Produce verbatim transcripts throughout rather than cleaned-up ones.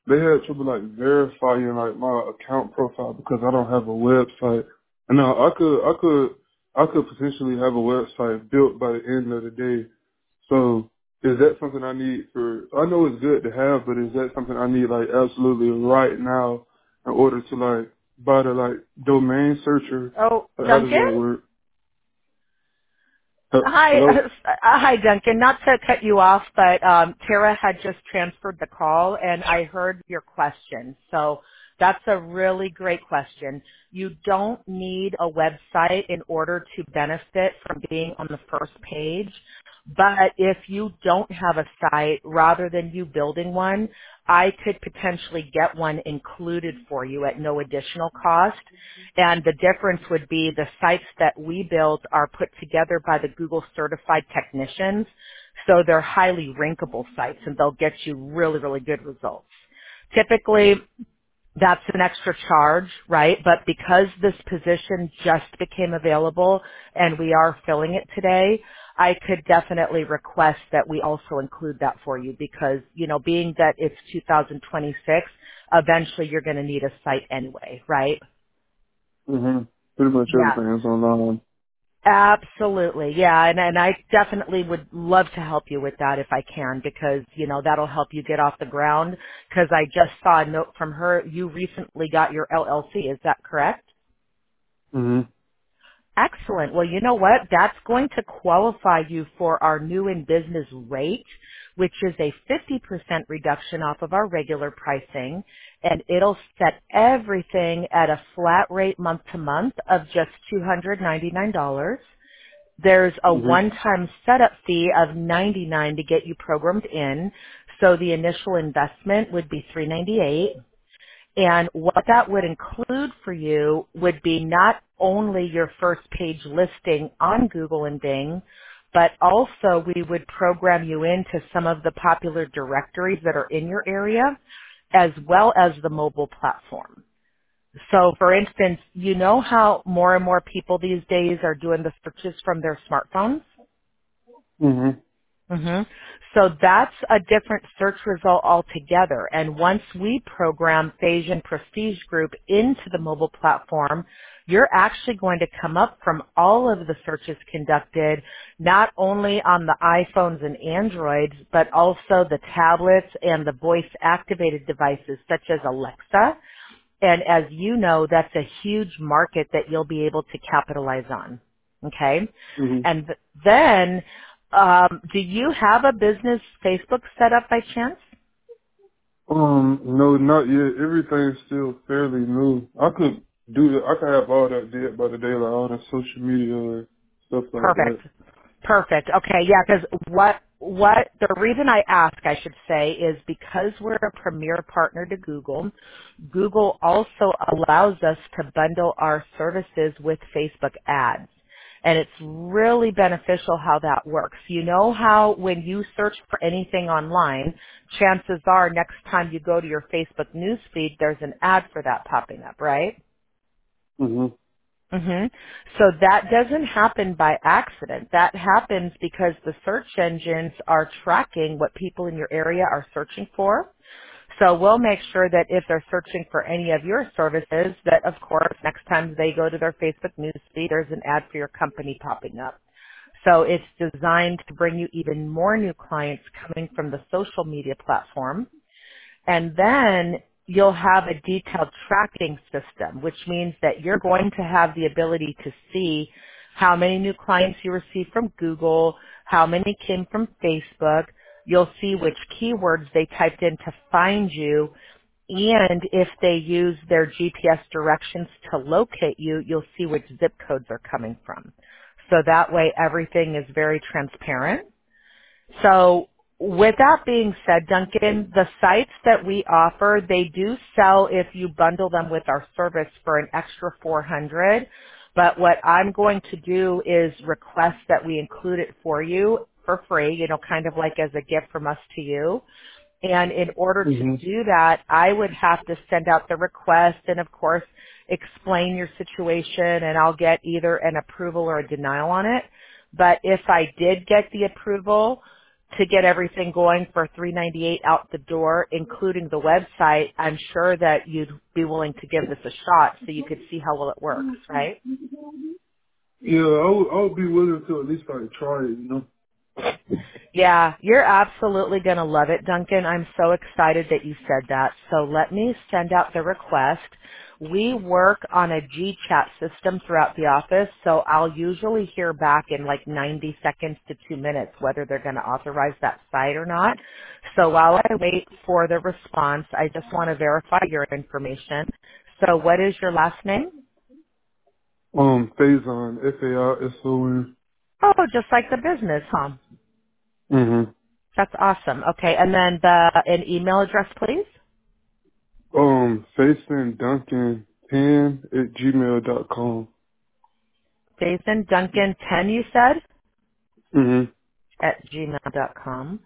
they had trouble like verifying like my account profile because I don't have a website. And now I could, I could, I could potentially have a website built by the end of the day. So is that something I need for, I know it's good to have, but is that something I need like absolutely right now in order to like buy the like domain searcher? Oh, Like, how does that Duncan? work? Uh, Hi, hello? uh, hi, Duncan. Not to cut you off, but um, Tara had just transferred the call, and I heard your question. So that's a really great question. You don't need a website in order to benefit from being on the first page. But if you don't have a site, rather than you building one, I could potentially get one included for you at no additional cost. And the difference would be the sites that we build are put together by the Google certified technicians. So they're highly rankable sites and they'll get you really, really good results. Typically, that's an extra charge, right? But because this position just became available and we are filling it today, I could definitely request that we also include that for you because, you know, being that it's two thousand twenty-six, eventually you're going to need a site anyway, right? hmm Pretty much Yeah. everything is online. Absolutely. Yeah. And, and I definitely would love to help you with that if I can because, you know, that'll help you get off the ground because I just saw a note from her. You recently got your L L C. Is that correct? hmm Excellent. Well, you know what? That's going to qualify you for our new in business rate, which is a fifty percent reduction off of our regular pricing. And it'll set everything at a flat rate month to month of just two hundred ninety-nine dollars. There's a hmm one-time setup fee of ninety-nine dollars to get you programmed in. So the initial investment would be three hundred ninety-eight dollars. And what that would include for you would be not only your first page listing on Google and Bing, but also we would program you into some of the popular directories that are in your area, as well as the mobile platform. So for instance, you know how more and more people these days are doing the searches from their smartphones? hmm hmm So that's a different search result altogether. And once we program Phasian Prestige Group into the mobile platform, you're actually going to come up from all of the searches conducted, not only on the iPhones and Androids, but also the tablets and the voice activated devices such as Alexa. And as you know, that's a huge market that you'll be able to capitalize on. Okay? hmm And th- then, um, do you have a business Facebook set up by chance? Um, no, not yet. Everything's still fairly new. I could do that. I could have all that did by the day, like all the social media and stuff like that. Perfect. Perfect. Okay, yeah, because what what the reason I ask, I should say, is because we're a premier partner to Google. Google also allows us to bundle our services with Facebook ads. And it's really beneficial how that works. You know how when you search for anything online, chances are next time you go to your Facebook newsfeed, there's an ad for that popping up, right? Mhm. hmm So that doesn't happen by accident. That happens because the search engines are tracking what people in your area are searching for. So we'll make sure that if they're searching for any of your services, that of course next time they go to their Facebook newsfeed, there's an ad for your company popping up. So it's designed to bring you even more new clients coming from the social media platform. And then you'll have a detailed tracking system, which means that you're going to have the ability to see how many new clients you received from Google, how many came from Facebook. You'll see which keywords they typed in to find you. And if they use their G P S directions to locate you, you'll see which zip codes are coming from. So that way everything is very transparent. So with that being said, Duncan, the sites that we offer, they do sell if you bundle them with our service for an extra four hundred dollars. But what I'm going to do is request that we include it for you for free, you know, kind of like as a gift from us to you. And in order to Mhm. do that, I would have to send out the request and of course explain your situation and I'll get either an approval or a denial on it. But if I did get the approval, to get everything going for three ninety-eight out the door, including the website, I'm sure that you'd be willing to give this a shot so you could see how well it works, right? Yeah, I would, I would be willing to at least like try it, you know. Yeah, you're absolutely going to love it, Duncan. I'm so excited that you said that. So let me send out the request. We work on a G chat system throughout the office, so I'll usually hear back in like ninety seconds to two minutes whether they're going to authorize that site or not. So while I wait for the response, I just want to verify your information. So what is your last name? Um, Faison, F A I S O N. Oh, just like the business, huh? Mhm. That's awesome. Okay, and then the an email address, please. Um, Faison Duncan ten at gmail dot com. Jason Duncan ten, you said, Mhm. at gmail dot com.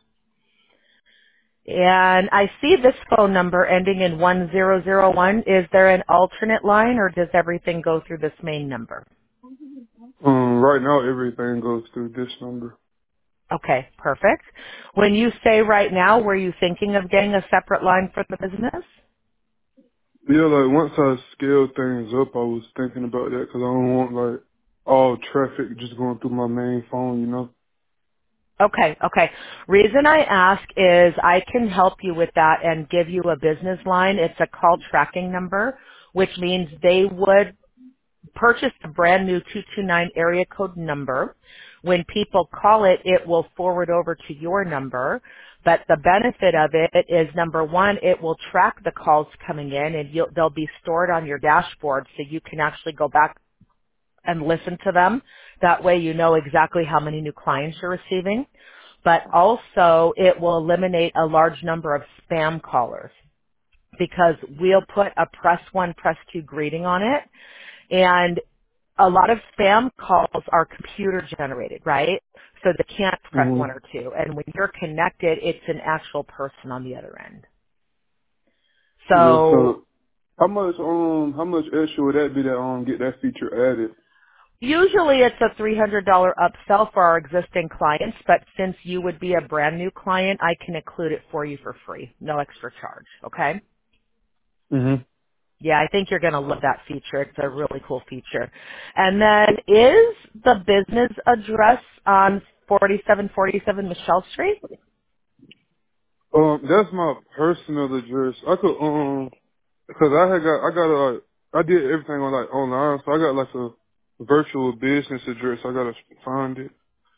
And I see this phone number ending in one zero zero one. Is there an alternate line or does everything go through this main number? Um, right now everything goes through this number. Okay, perfect. When you say right now, were you thinking of getting a separate line for the business? Yeah, like once I scale things up, I was thinking about that because I don't want like all traffic just going through my main phone, you know. Okay, okay. Reason I ask is I can help you with that and give you a business line. It's a call tracking number, which means they would purchase a brand new two two nine area code number. When people call it, it will forward over to your number. But the benefit of it is number one, it will track the calls coming in and you'll, they'll be stored on your dashboard so you can actually go back and listen to them. That way you know exactly how many new clients you're receiving. But also it will eliminate a large number of spam callers because we'll put a press one, press two greeting on it. And a lot of spam calls are computer generated, right? So they can't press one Mhm. or two. And when you're connected, it's an actual person on the other end. Yeah. So So how much um how much extra would that be to um get that feature added? usually it's a three hundred dollars upsell for our existing clients, but since you would be a brand new client, I can include it for you for free. No extra charge, okay? Mhm. Yeah, I think you're going to love that feature. It's a really cool feature. And then is the business address on forty-seven forty-seven Michelle Street? Um, that's my personal address. I could um because I had got I got a like I did everything on like online, so I got like a virtual business address. I gotta find it.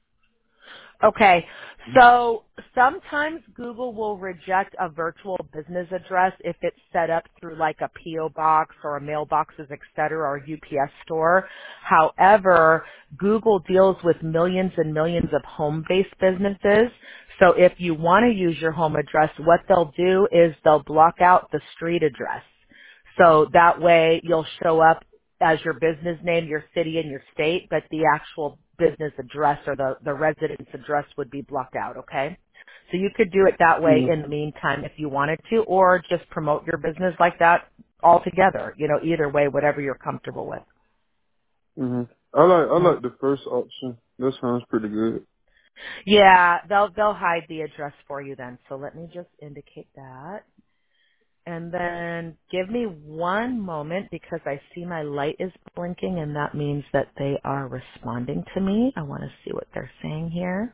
Okay. So sometimes Google will reject a virtual business address if it's set up through like a P O box or a mailboxes, et cetera, or a U P S store. However, Google deals with millions and millions of home-based businesses. So if you want to use your home address, what they'll do is they'll block out the street address. So that way you'll show up as your business name, your city, and your state, but the actual business address or the, the residence address would be blocked out, okay? So you could do it that way Mhm. in the meantime if you wanted to, or just promote your business like that altogether. You know, either way, whatever you're comfortable with. Mhm. I like I Mm. like the first option. That sounds pretty good. Yeah, they'll they'll hide the address for you then. So let me just indicate that. And then give me one moment because I see my light is blinking and that means that they are responding to me. I want to see what they're saying here.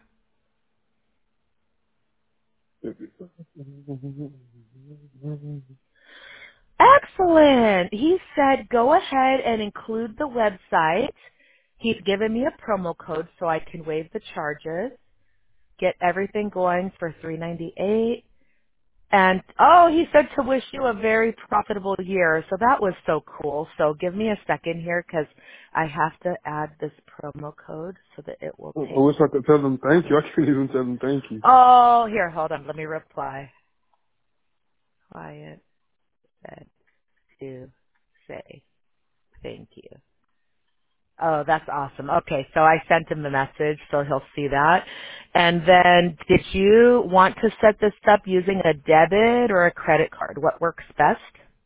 Excellent. He said go ahead and include the website. He's given me a promo code so I can waive the charges, get everything going for three ninety-eight. And oh, he said to wish you a very profitable year. So that was so cool. So give me a second here because I have to add this promo code so that it will I take. wish I could tell them thank you. I can't even tell them thank you. Oh, here, hold on. Let me reply. Client said to say thank you. Oh, that's awesome. Okay, so I sent him the message, so he'll see that. And then, did you want to set this up using a debit or a credit card? What works best?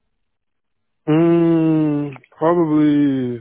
Mm, probably.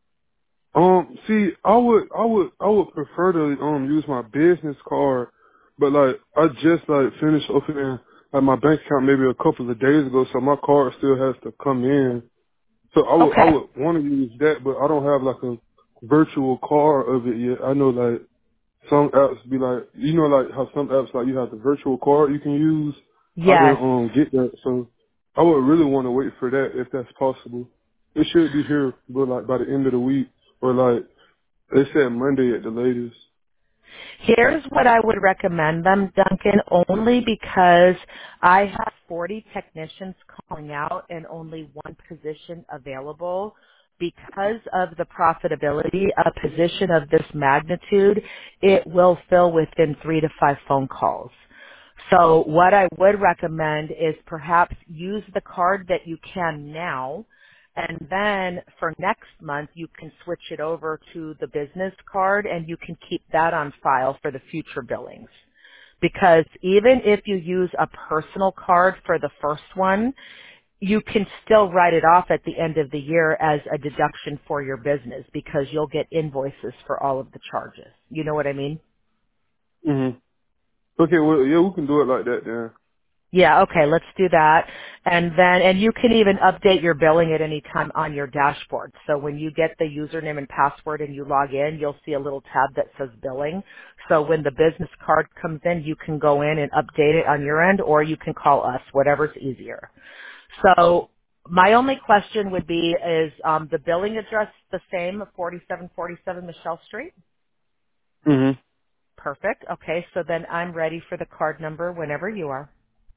Um, see, I would, I would, I would prefer to um use my business card, but like I just like finished opening like my bank account maybe a couple of days ago, so my card still has to come in. So I would I Okay. would want to use that, but I don't have like a virtual card of it yet. I know like some apps be like, you know, like how some apps like you have the virtual card you can use. I didn't Yes. um get that, so I would really want to wait for that if that's possible. It should be here, but like by the end of the week or like they said Monday at the latest. Here's what I would recommend them, Duncan, only because I have forty technicians calling out and only one position available. Because of the profitability, a position of this magnitude, it will fill within three to five phone calls. So what I would recommend is perhaps use the card that you can now, and then for next month you can switch it over to the business card and you can keep that on file for the future billings. Because even if you use a personal card for the first one, you can still write it off at the end of the year as a deduction for your business because you'll get invoices for all of the charges. You know what I mean? Mhm. Okay, well yeah, we can do it like that then. Yeah, okay, let's do that. And then, and you can even update your billing at any time on your dashboard. So when you get the username and password and you log in, you'll see a little tab that says billing. So when the business card comes in, you can go in and update it on your end, or you can call us, whatever's easier. So my only question would be, is um, the billing address the same, forty-seven forty-seven Michelle Street? Mhm. Perfect. Okay, so then I'm ready for the card number whenever you are.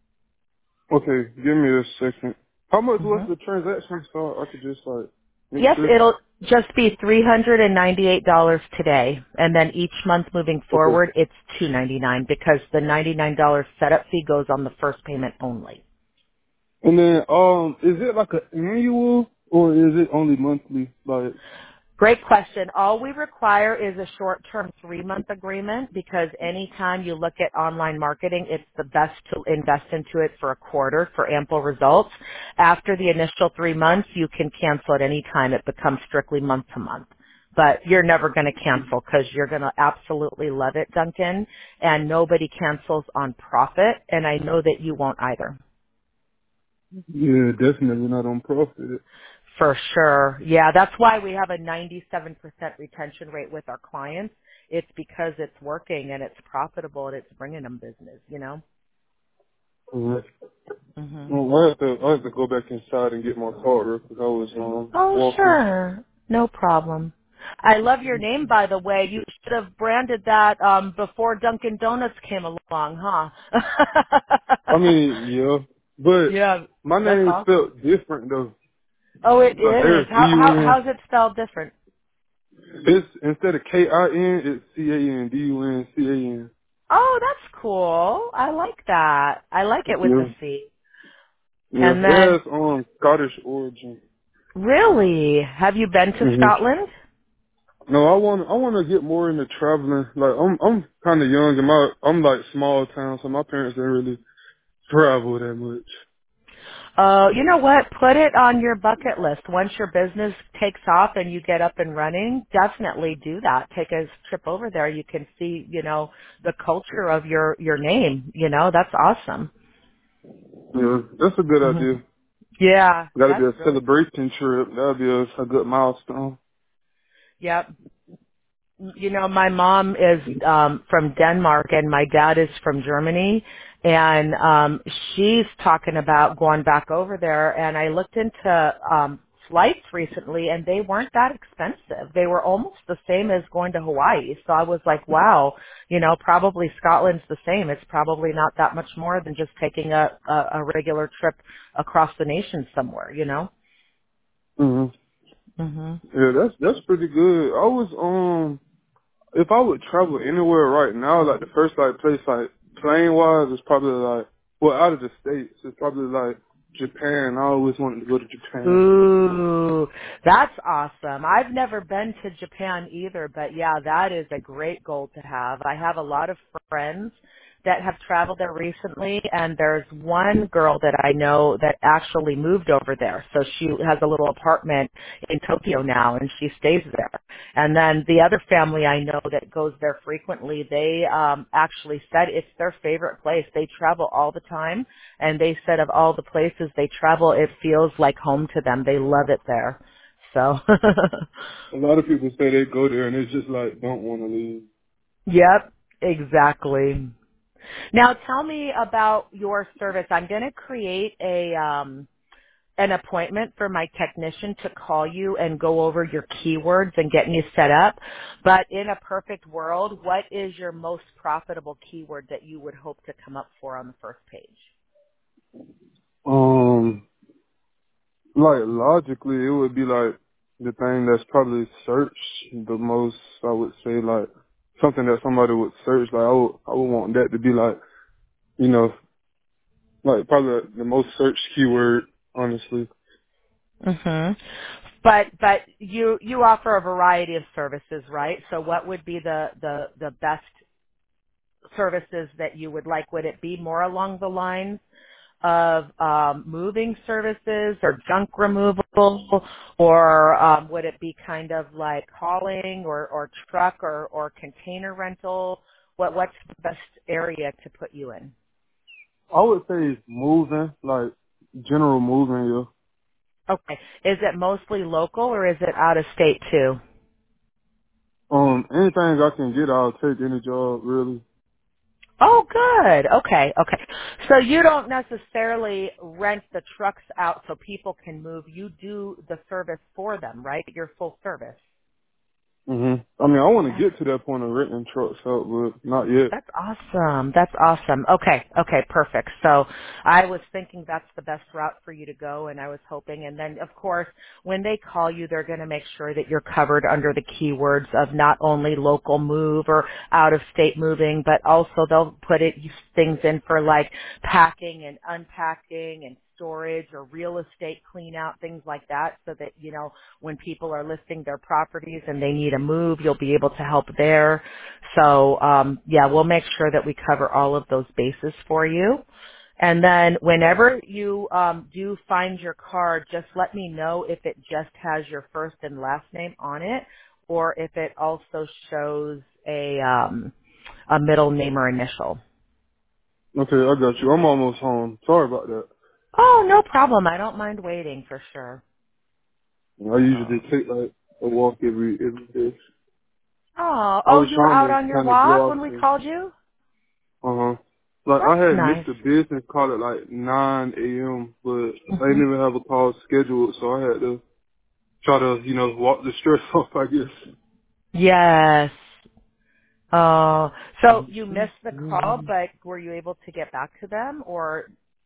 Okay, give me a second. How much was Mm-hmm. the transaction so I could just like make Yes, sure? it'll just be three hundred ninety-eight dollars today, and then each month moving Okay. forward, it's two hundred ninety-nine dollars because the ninety-nine dollars setup fee goes on the first payment only. And then um is it like an annual or is it only monthly? Like Great question. All we require is a short-term three-month agreement because anytime you look at online marketing, it's the best to invest into it for a quarter for ample results. After the initial three months, you can cancel at any time. It becomes strictly month to month. But you're never going to cancel because you're going to absolutely love it, Duncan, and nobody cancels on profit, and I know that you won't either. yeah, definitely not on profit. For sure. Yeah, that's why we have a ninety-seven percent retention rate with our clients. It's because it's working and it's profitable and it's bringing them business, you know? Mhm. hmm Well, I have to I have to go back inside and get my card because I was um Oh, walking. sure. No problem. I love your name, by the way. You should have branded that um, before Dunkin' Donuts came along, huh? I mean, yeah, but yeah, my that's name awesome. spelled different though. Oh, it Like is. there's D How, U how, N. how's it spelled different? It's instead of K I N, it's C A N D U N C A N. Oh, that's cool. I like that. I like it with the Yeah, C. yeah. And It then, has um Scottish origin. really, have you been to hmm Scotland? No, I want I want to get more into traveling. Like I'm I'm kind of young and my I'm like small town, so my parents didn't really travel that much. Uh, you know what? Put it on your bucket list. Once your business takes off and you get up and running, definitely do that. Take a trip over there. You can see, you know, the culture of your your name. You know, that's awesome. Yeah, that's a good hmm idea. Yeah, Got to be that's a really cool. celebration trip. That'll be a, a good milestone. Yep. You know, my mom is um from Denmark and my dad is from Germany, and um she's talking about going back over there, and I looked into um flights recently and they weren't that expensive. They were almost the same as going to Hawaii. So I was like, wow, you know, probably Scotland's the same. It's probably not that much more than just taking a a, a regular trip across the nation somewhere, you know. hmm Mhm. Yeah, that's that's pretty good. I was um if I would travel anywhere right now, like the first like place like plane wise is probably like well out of the states, it's probably like Japan. I always wanted to go to Japan. Ooh, that's awesome. I've never been to Japan either, but yeah, that is a great goal to have. I have a lot of friends that have traveled there recently, and there's one girl that I know that actually moved over there. So she has a little apartment in Tokyo now, and she stays there. And then the other family I know that goes there frequently, they um, actually said it's their favorite place. They travel all the time, and they said of all the places they travel, it feels like home to them. They love it there. So, A lot of people say they go there and it's just like don't want to leave. yep, exactly. Now tell me about your service. I'm going to create a um, an appointment for my technician to call you and go over your keywords and getting you set up. But in a perfect world, what is your most profitable keyword that you would hope to come up for on the first page? Um, like logically, it would be like the thing that's probably searched the most. I would say like something that somebody would search. Like I would, I would want that to be like, you know, like probably the most searched keyword. Honestly, Mhm. But but you you offer a variety of services, right? So what would be the the the best services that you would like? Would it be more along the lines of um, moving services or junk removal, or um, would it be kind of like hauling or, or truck or, or container rental? What what's the best area to put you in? I would say moving, like general moving. Yeah. Okay, is it mostly local or is it out of state too? Um, anything I can get, I'll take any job really. Oh, good. Okay, okay. So you don't necessarily rent the trucks out so people can move. You do the service for them, right? You're full service. Mhm. I mean, I want to get to that point of renting trucks out, but not yet. That's awesome. That's awesome. Okay. Okay. Perfect. So I was thinking that's the best route for you to go, and I was hoping. And then, of course, when they call you, they're going to make sure that you're covered under the keywords of not only local move or out of state moving, but also they'll put it things in for like packing and unpacking and storage or real estate clean out, things like that, so that, you know, when people are listing their properties and they need a move, you'll be able to help there. So, um, yeah, we'll make sure that we cover all of those bases for you. And then whenever you um, do find your card, just let me know if it just has your first and last name on it, or if it also shows a um, a middle name or initial. Okay, I got you. I'm almost home. Sorry about that. Oh, no problem. I don't mind waiting for sure. I usually So, take like a walk every every day. oh, I oh, was you were trying out to on your kind of go walk off when we the, called you? uh huh. Like I That's had nice. missed a business call at like nine a.m., but I Hmm. didn't even have a call scheduled, so I had to try to, you know, walk the stress off, I guess. Yes. Oh, so you missed the call, but were you able to get back to them or?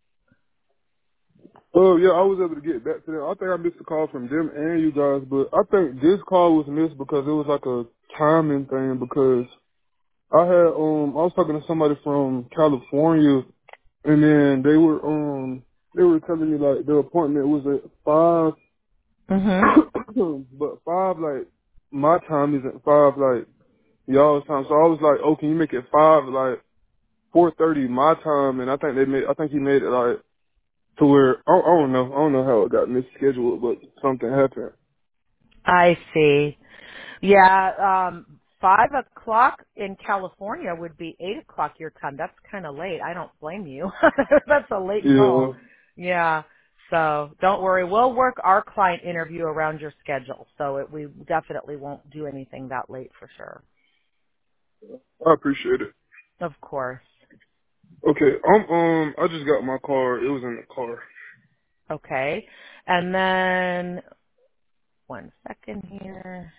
Oh yeah, I was able to get back to them. I think I missed a call from them and you guys, but I think this call was missed because it was like a timing thing because I had um I was talking to somebody from California and then they were um they were telling me like the appointment was at five Mhm. but five like my time isn't five like y'all's time. So I was like, oh, can you make it five like four thirty my time? And I think they made I think he made it like to where I, I don't know I don't know how it got misscheduled, but something happened. I see. Yeah, um, five o'clock in California would be eight o'clock your time. That's kind of late. I don't blame you. That's a late Yeah, call. Yeah. So don't worry. We'll work our client interview around your schedule. So it, we definitely won't do anything that late for sure. I appreciate it. Of course. Okay, I'm um I just got my car. It was in the car. Okay. And then one second here.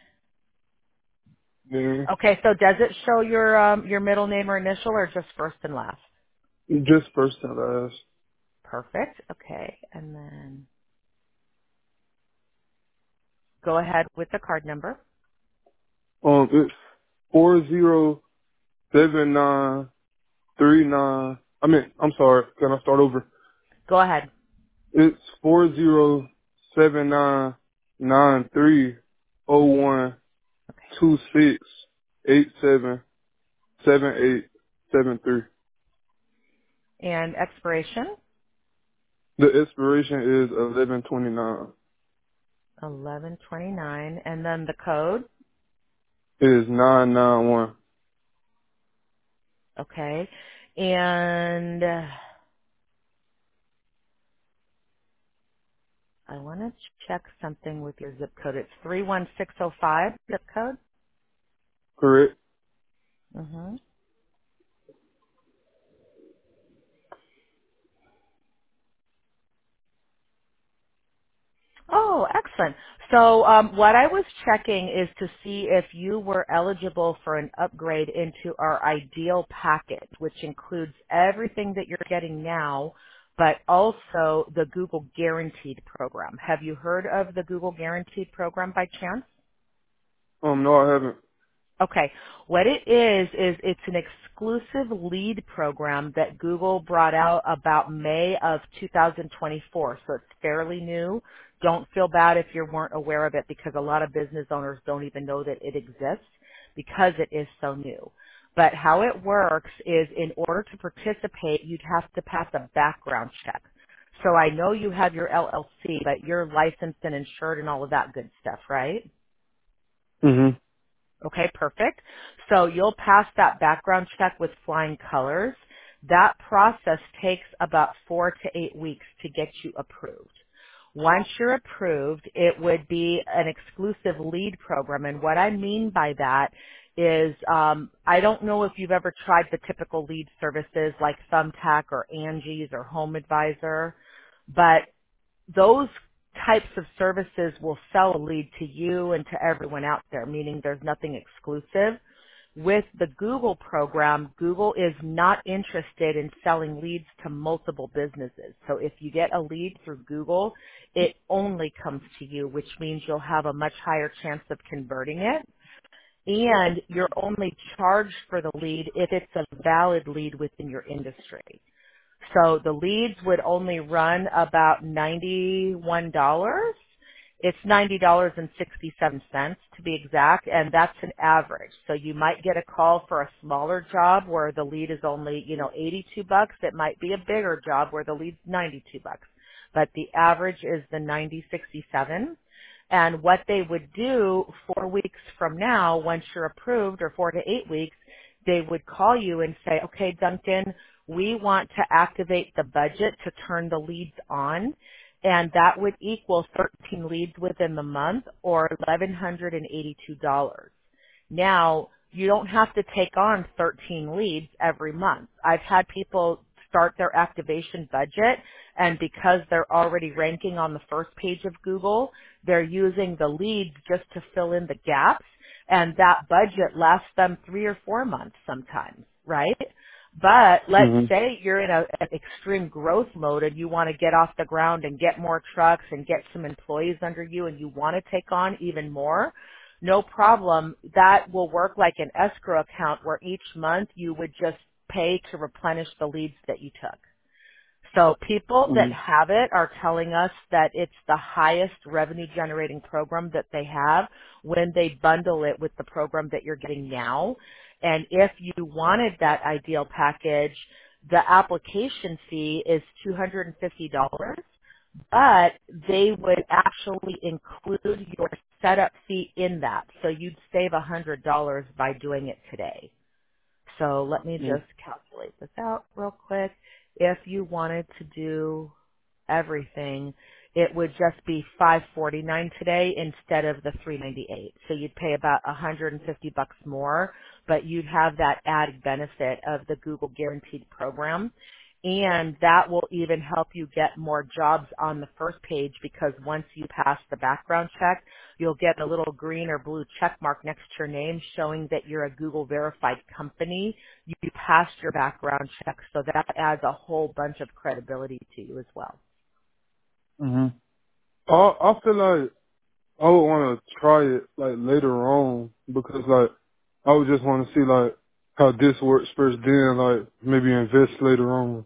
Yeah, Okay, so does it show your um, your middle name or initial or just first and last? just first and last. Perfect. Okay, and then go ahead with the card number. Um, it's four zero seven nine three nine. I mean, I'm sorry. Can I start over? Go ahead. It's four zero seven nine nine three zero one Okay. two six eight seven seven eight seven three. And expiration? The expiration is eleven twenty nine. eleven twenty-nine. And then the code? It is nine nine one. Okay. And uh, I want to check something with your zip code. It's three one six zero five zip code? Correct. Mm-hmm. Oh, excellent. So um, what I was checking is to see if you were eligible for an upgrade into our ideal package, which includes everything that you're getting now, but also the Google Guaranteed program. Have you heard of the Google Guaranteed program by chance? Um, no, I haven't. Okay. What it is, is it's an exclusive lead program that Google brought out about May of two thousand twenty-four. So it's fairly new. Don't feel bad if you weren't aware of it because a lot of business owners don't even know that it exists because it is so new. But how it works is in order to participate, you'd have to pass a background check. So I know you have your L L C, but you're licensed and insured and all of that good stuff, right? Mhm. Okay, perfect. So you'll pass that background check with flying colors. That process takes about four to eight weeks to get you approved. Once you're approved, it would be an exclusive lead program. And what I mean by that is um, I don't know if you've ever tried the typical lead services like Thumbtack or Angie's or Home Advisor, but those types of services will sell a lead to you and to everyone out there, meaning there's nothing exclusive. With the Google program, Google is not interested in selling leads to multiple businesses. So if you get a lead through Google, it only comes to you, which means you'll have a much higher chance of converting it. And you're only charged for the lead if it's a valid lead within your industry. So the leads would only run about ninety-one dollars. It's ninety dollars and sixty-seven cents to be exact, and that's an average. So you might get a call for a smaller job where the lead is only, you know, eighty-two bucks. It might be a bigger job where the lead's ninety-two bucks. But the average is the ninety sixty-seven. And what they would do four weeks from now, once you're approved, or four to eight weeks, they would call you and say, okay, Duncan, we want to activate the budget to turn the leads on, and that would equal thirteen leads within the month or one thousand one hundred eighty-two dollars. Now, you don't have to take on thirteen leads every month. I've had people start their activation budget, and because they're already ranking on the first page of Google, they're using the leads just to fill in the gaps, and that budget lasts them three or four months sometimes, right? But let's Mhm. say you're in a, an extreme growth mode and you want to get off the ground and get more trucks and get some employees under you and you want to take on even more, no problem. That will work like an escrow account where each month you would just pay to replenish the leads that you took. So people that Mhm. have it are telling us that it's the highest revenue generating program that they have when they bundle it with the program that you're getting now. And if you wanted that ideal package, the application fee is two hundred fifty dollars, but they would actually include your setup fee in that. So you'd save one hundred dollars by doing it today. So let me Mhm. just calculate this out real quick. If you wanted to do everything, it would just be five forty-nine today instead of the three ninety-eight. So you'd pay about one hundred fifty bucks more, but you'd have that added benefit of the Google Guaranteed program. And that will even help you get more jobs on the first page because once you pass the background check, you'll get a little green or blue check mark next to your name showing that you're a Google verified company. You passed your background check, so that adds a whole bunch of credibility to you as well. Mhm. I I feel like I would want to try it like later on because like I would just want to see like how this works first, then like maybe invest later on.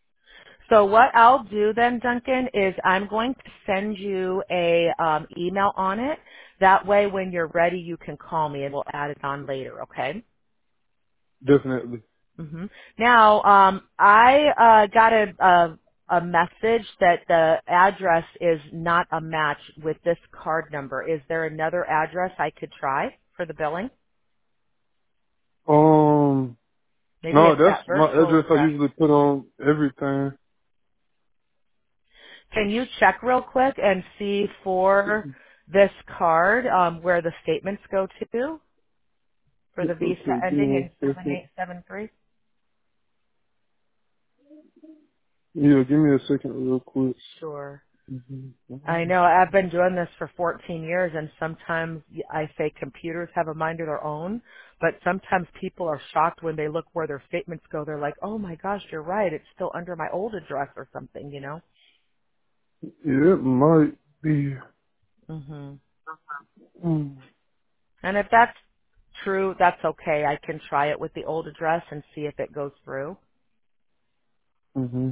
So what I'll do then, Duncan, is I'm going to send you a um, email on it. That way, when you're ready, you can call me and we'll add it on later. Okay? Definitely. hmm Now, um, I uh, got a, a a message that the address is not a match with this card number. Is there another address I could try for the billing? Um, Maybe no, it's that's that my virtual address I address. usually put on everything. Can you check real quick and see for this card um, where the statements go to for the Okay, Visa give ending me in a seven second. eight seven three? Yeah, give me a second real quick. Sure. I Mm-hmm. know I've been doing this for fourteen years, and sometimes I say computers have a mind of their own, but sometimes people are shocked when they look where their statements go. They're like, oh my gosh, you're right. It's still under my old address or something, you know? Yeah, it might be. hmm Mm-hmm. And if that's true, that's okay. I can try it with the old address and see if it goes through. Mm-hmm.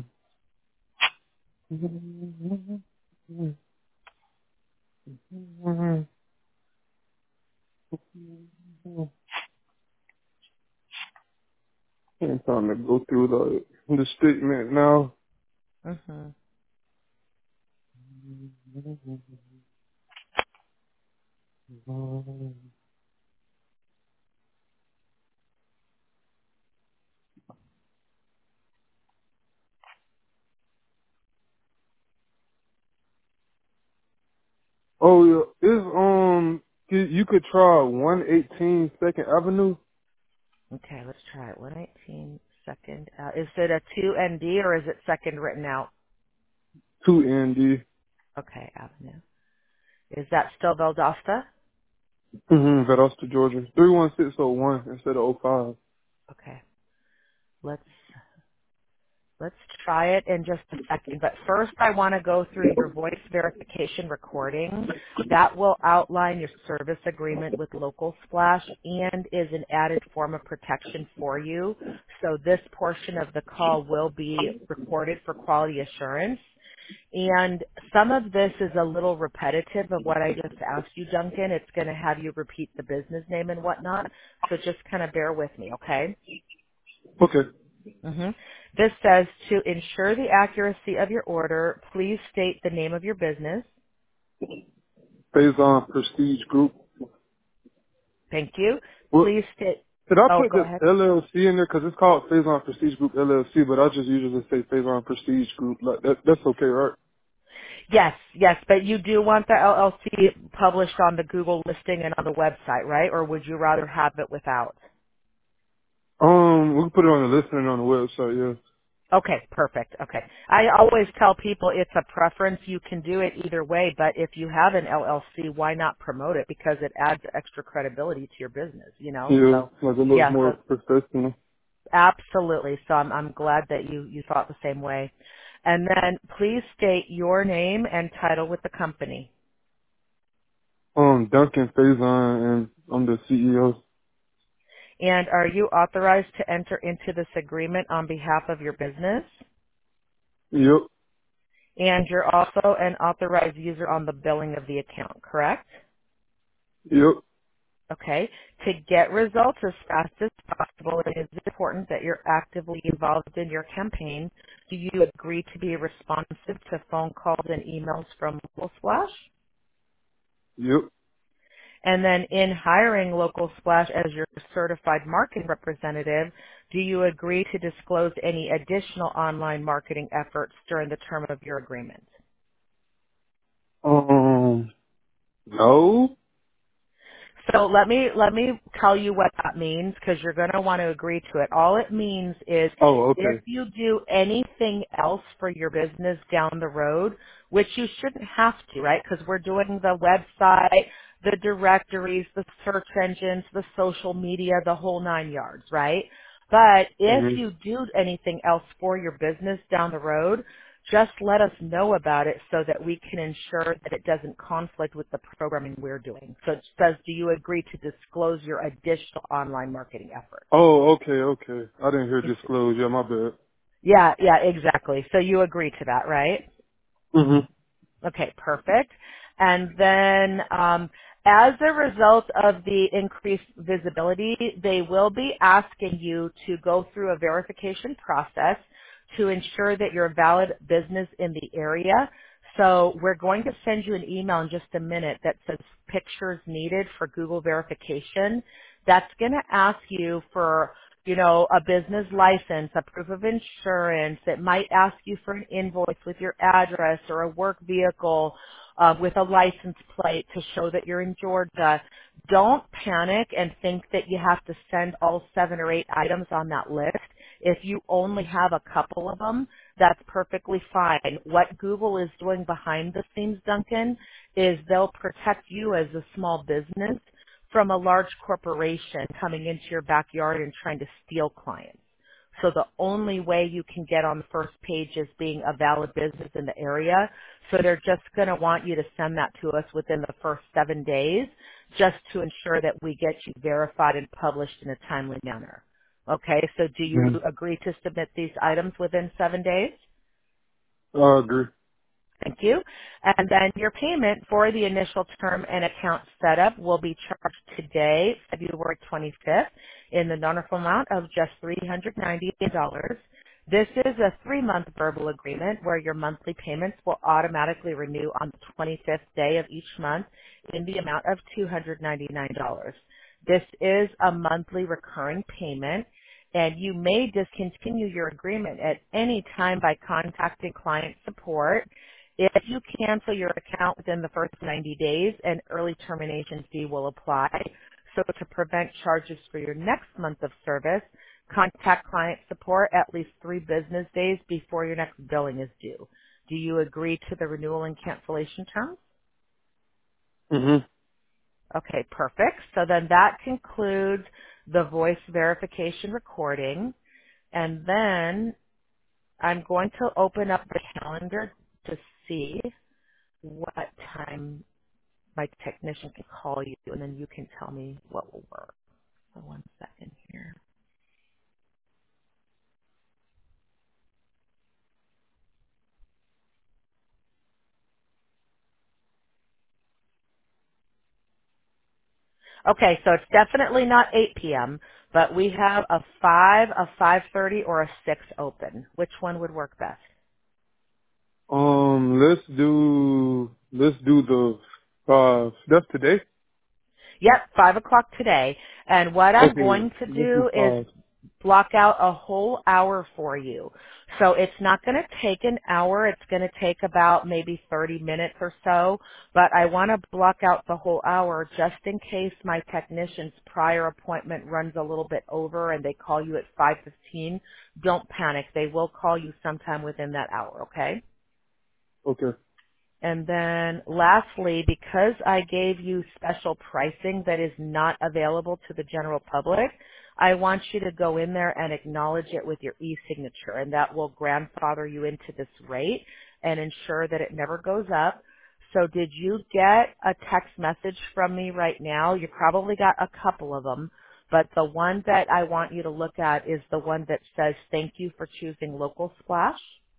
I'm trying to go through the the statement now. hmm Oh yeah, is um you you could try one eighteen Second Avenue, Okay, let's try it. one eighteen second. Uh, is it a two N D or is it second written out? two N D. Okay, Avenue. Is that still Valdosta? Mm-hmm. Valdosta, Georgia. Three one six oh one instead of oh five. Okay. Let's let's try it in just a second. But first I want to go through your voice verification recording. That will outline your service agreement with Local Splash and is an added form of protection for you. So this portion of the call will be recorded for quality assurance. And some of this is a little repetitive of what I just asked you, Duncan. It's going to have you repeat the business name and whatnot. So just kind of bear with me, okay? Okay. hmm This says to ensure the accuracy of your order, please state the name of your business. Faison Prestige Group. Thank you. Well, Please state. did I Oh, put go the ahead. L L C in there? Because it's called Faison Prestige Group L L C, but I just usually say Faison Prestige Group. Like that, that's okay, right? Yes, yes, but you do want the L L C published on the Google listing and on the website, right? Or would you rather have it without? Um, we can put it on the listing and on the website. Yeah. Okay, perfect. Okay. I always tell people it's a preference. You can do it either way, but if you have an L L C, why not promote it? Because it adds extra credibility to your business, you know? Yeah, So, like it looks yeah, more so professional. absolutely. So I'm, I'm glad that you, you thought the same way. And then please state your name and title with the company. Um, Duncan Faison, and I'm the C E O. And are you authorized to enter into this agreement on behalf of your business? Yep, And you're also an authorized user on the billing of the account, correct? yep, Okay. To get results as fast as possible, it is important that you're actively involved in your campaign. Do you agree to be responsive to phone calls and emails from Local Splash? yep. And then in hiring Local Splash as your certified marketing representative, do you agree to disclose any additional online marketing efforts during the term of your agreement? Um, no. So let me let me tell you what that means because you're going to want to agree to it. All it means is Oh, if okay. you do anything else for your business down the road, which you shouldn't have to, right? Because we're doing the website, the directories, the search engines, the social media, the whole nine yards, right? But if Mhm. you do anything else for your business down the road, just let us know about it so that we can ensure that it doesn't conflict with the programming we're doing. So it says, do you agree to disclose your additional online marketing efforts? Oh, okay, okay. I didn't hear You see- disclose. Yeah, my bad. Yeah, yeah, exactly. So you agree to that, right? Mhm. Okay, perfect. And then um, As a result of the increased visibility, they will be asking you to go through a verification process to ensure that you're a valid business in the area. So we're going to send you an email in just a minute that says pictures needed for Google verification. That's going to ask you for, you know, a business license, a proof of insurance. It might ask you for an invoice with your address or a work vehicle uh, with a license plate to show that you're in Georgia. Don't panic and think that you have to send all seven or eight items on that list. If you only have a couple of them, that's perfectly fine. What Google is doing behind the scenes, Duncan, is they'll protect you as a small business from a large corporation coming into your backyard and trying to steal clients. So the only way you can get on the first page is being a valid business in the area. So they're just going to want you to send that to us within the first seven days just to ensure that we get you verified and published in a timely manner. Okay, so do you Mm. agree to submit these items within seven days? I agree. Thank you. And then your payment for the initial term and account setup will be charged today, February twenty-fifth, in the wonderful amount of just three hundred ninety-eight dollars. This is a three-month verbal agreement where your monthly payments will automatically renew on the twenty-fifth day of each month in the amount of two hundred ninety-nine dollars. This is a monthly recurring payment, and you may discontinue your agreement at any time by contacting client support. If you cancel your account within the first ninety days, an early termination fee will apply. So to prevent charges for your next month of service, contact client support at least three business days before your next billing is due. Do you agree to the renewal and cancellation terms? Mhm. Okay, perfect. So then that concludes the voice verification recording. And then I'm going to open up the calendar to see what time my technician can call you, and then you can tell me what will work. So one second here. Okay, so it's definitely not eight p.m., but we have a five, a five thirty, or a six open. Which one would work best? Um, let's do let's do the five. That's today. Yep, five o'clock today. And what I'm Okay, going to let's do do is five. block out a whole hour for you. So it's not going to take an hour. It's going to take about maybe thirty minutes or so. But I want to block out the whole hour just in case my technician's prior appointment runs a little bit over and they call you at five fifteen. Don't panic. They will call you sometime within that hour, okay? Okay. And then lastly, because I gave you special pricing that is not available to the general public, I want you to go in there and acknowledge it with your e-signature, and that will grandfather you into this rate and ensure that it never goes up. So did you get a text message from me right now? You probably got a couple of them, but the one that I want you to look at is the one that says, "Thank you for choosing Local Splash."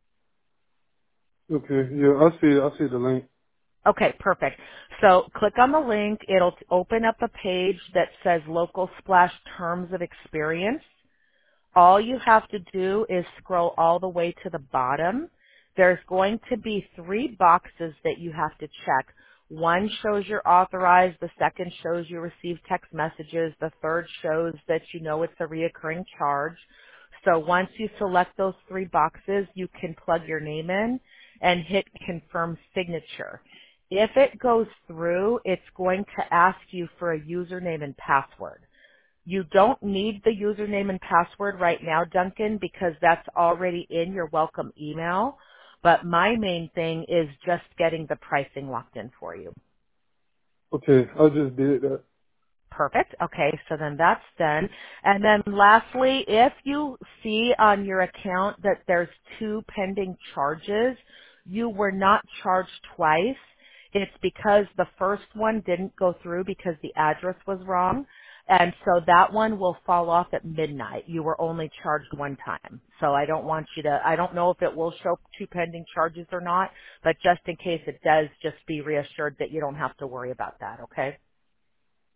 Okay. Yeah, I see. I see the link. Okay, perfect. So click on the link. It'll t- open up a page that says Local Splash Terms of Experience. All you have to do is scroll all the way to the bottom. There's going to be three boxes that you have to check. One shows you're authorized. The second shows you receive text messages. The third shows that you know it's a reoccurring charge. So once you select those three boxes, you can plug your name in and hit confirm signature. If it goes through, it's going to ask you for a username and password. You don't need the username and password right now, Duncan, because that's already in your welcome email. But my main thing is just getting the pricing locked in for you. Okay, I just did that. Perfect. Okay, so then that's done. And then lastly, if you see on your account that there's two pending charges, you were not charged twice. It's because the first one didn't go through because the address was wrong. And so that one will fall off at midnight. You were only charged one time. So I don't want you to, I don't know if it will show two pending charges or not, but just in case it does, just be reassured that you don't have to worry about that, okay?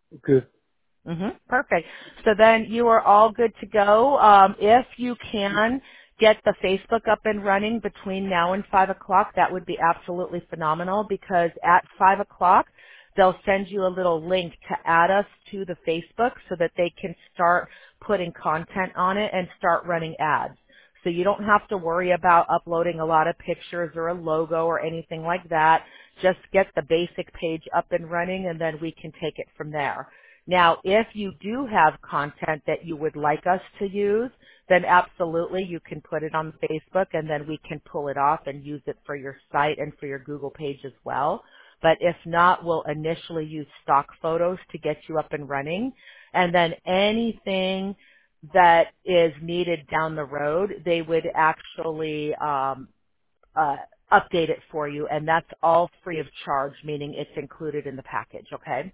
Okay. hmm Perfect. So then you are all good to go. Um, if you can get the Facebook up and running between now and five o'clock, that would be absolutely phenomenal because at five o'clock they'll send you a little link to add us to the Facebook so that they can start putting content on it and start running ads. So you don't have to worry about uploading a lot of pictures or a logo or anything like that. Just get the basic page up and running and then we can take it from there. Now, if you do have content that you would like us to use, then absolutely you can put it on Facebook and then we can pull it off and use it for your site and for your Google page as well. But if not, we'll initially use stock photos to get you up and running. And then anything that is needed down the road, they would actually um, uh, update it for you. And that's all free of charge, meaning it's included in the package, okay?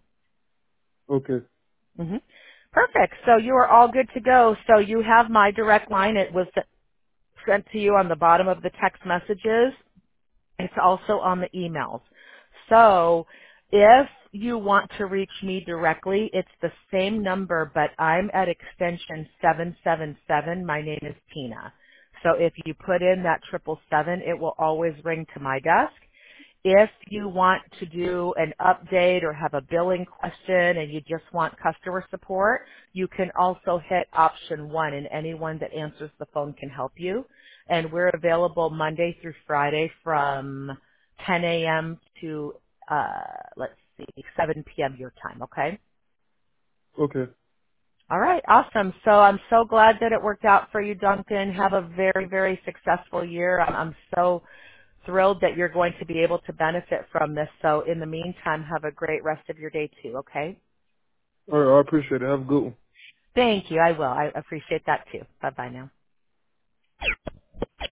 Okay. hmm Perfect. So you are all good to go. So you have my direct line. It was sent to you on the bottom of the text messages. It's also on the emails. So if you want to reach me directly, it's the same number, but I'm at extension seven seven seven. My name is Tina. So if you put in that triple seven, it will always ring to my desk. If you want to do an update or have a billing question and you just want customer support, you can also hit option one and anyone that answers the phone can help you. And we're available Monday through Friday from ten a.m. to, uh, let's see, seven p.m. your time, okay? Okay. All right, awesome. So I'm so glad that it worked out for you, Duncan. Have a very, very successful year. I'm, I'm so thrilled that you're going to be able to benefit from this. So in the meantime, have a great rest of your day too, okay? All right. I appreciate it. Have a good one. Thank you. I will. I appreciate that too. Bye-bye now.